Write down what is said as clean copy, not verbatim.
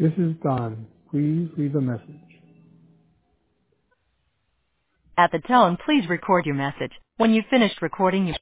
This is Don. Please leave a message. At the tone, please record your message. When you've finished recording, you